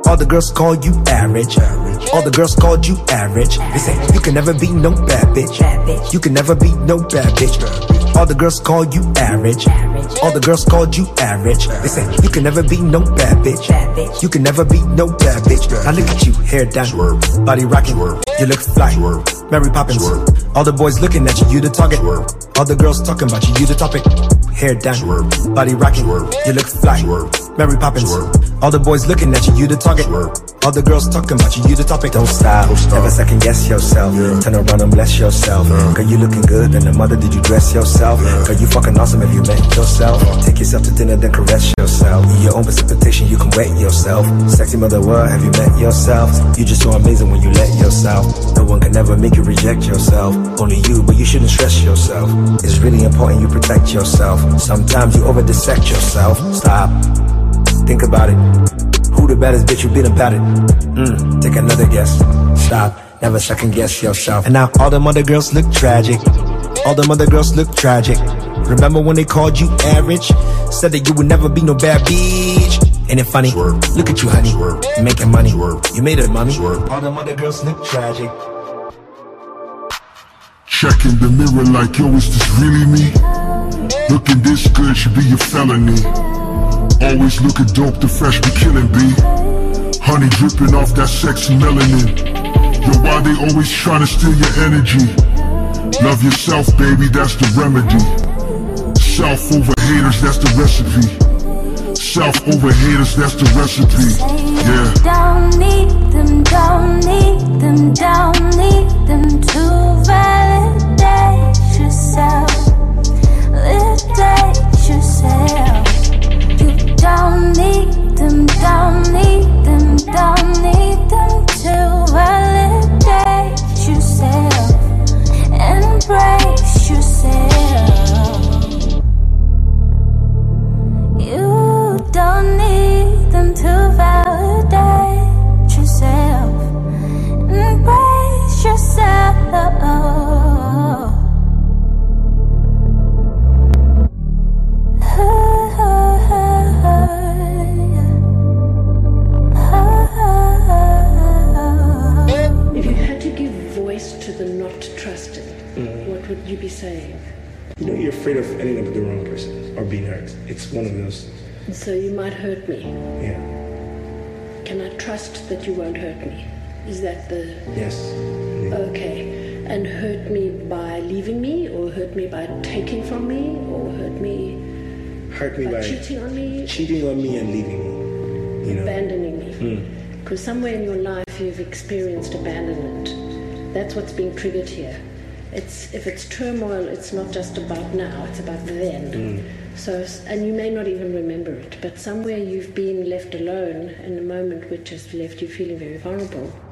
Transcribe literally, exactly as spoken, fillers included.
All the girls call you average. All the girls called you average. They say you can never be no bad bitch. You can never be no bad bitch. All the girls call you average. All the girls called you average. They say you can never be no bad bitch. You can never be no bad bitch. Now look at you, hair down, body rocking. You look fly, Mary Poppins. All the boys looking at you, you the target. All the girls talking about you, you the topic. Hair down, body rocking. You look fly, Mary Poppins. All the boys looking at you, you the target. All the girls talking about you, you the topic. Don't stop, never second guess yourself. Turn around and bless yourself. Girl, you looking good, and the mother, did you dress yourself? Girl, you fucking awesome if you met yourself. Take yourself to dinner, then caress yourself. Your own precipitation, you can wet yourself. Sexy mother, what have you met yourself? You just so amazing when you let yourself. No one can ever make you reject yourself. Only you, but you shouldn't stress yourself. It's really important you protect yourself. Sometimes you over dissect yourself. Stop, think about it. Who the baddest bitch you been about it? Mm, take another guess. Stop, never second guess yourself. And now all them other girls look tragic. All them other girls look tragic. Remember when they called you average? Said that you would never be no bad bitch. Ain't it funny? Look at you, honey, making money. You made it, mommy. All them other girls look tragic. Check in the mirror like, yo, is this really me? Looking this good should be a felony. Always looking dope, the fresh be killing, B. Honey dripping off that sexy melanin. Yo, why they always trying to steal your energy? Love yourself, baby, that's the remedy. Self over haters, that's the recipe. Self over haters, that's the recipe. Yeah. Don't need them, don't need them, don't need them to validate yourself. Validate yourself. You don't need them, don't need them, don't need them to validate yourself. Embrace yourself. You don't need them to validate yourself. Embrace yourself. If you had to give voice to the not trusting, mm. what would you be saying? You know, you're afraid of ending up with the wrong person or being hurt. It's one of those. So you might hurt me. Yeah. Can I trust that you won't hurt me? Is that the... Yes. Yeah. Okay. And hurt me by leaving me, or hurt me by taking from me, or hurt me... Hurt me by... by cheating on me? Cheating on me and leaving me. You know? Abandoning me. Because mm. somewhere in your life you've experienced abandonment. That's what's being triggered here. It's if it's turmoil, it's not just about now, it's about then. Mm. So, and you may not even remember it, but somewhere you've been left alone in a moment which has left you feeling very vulnerable.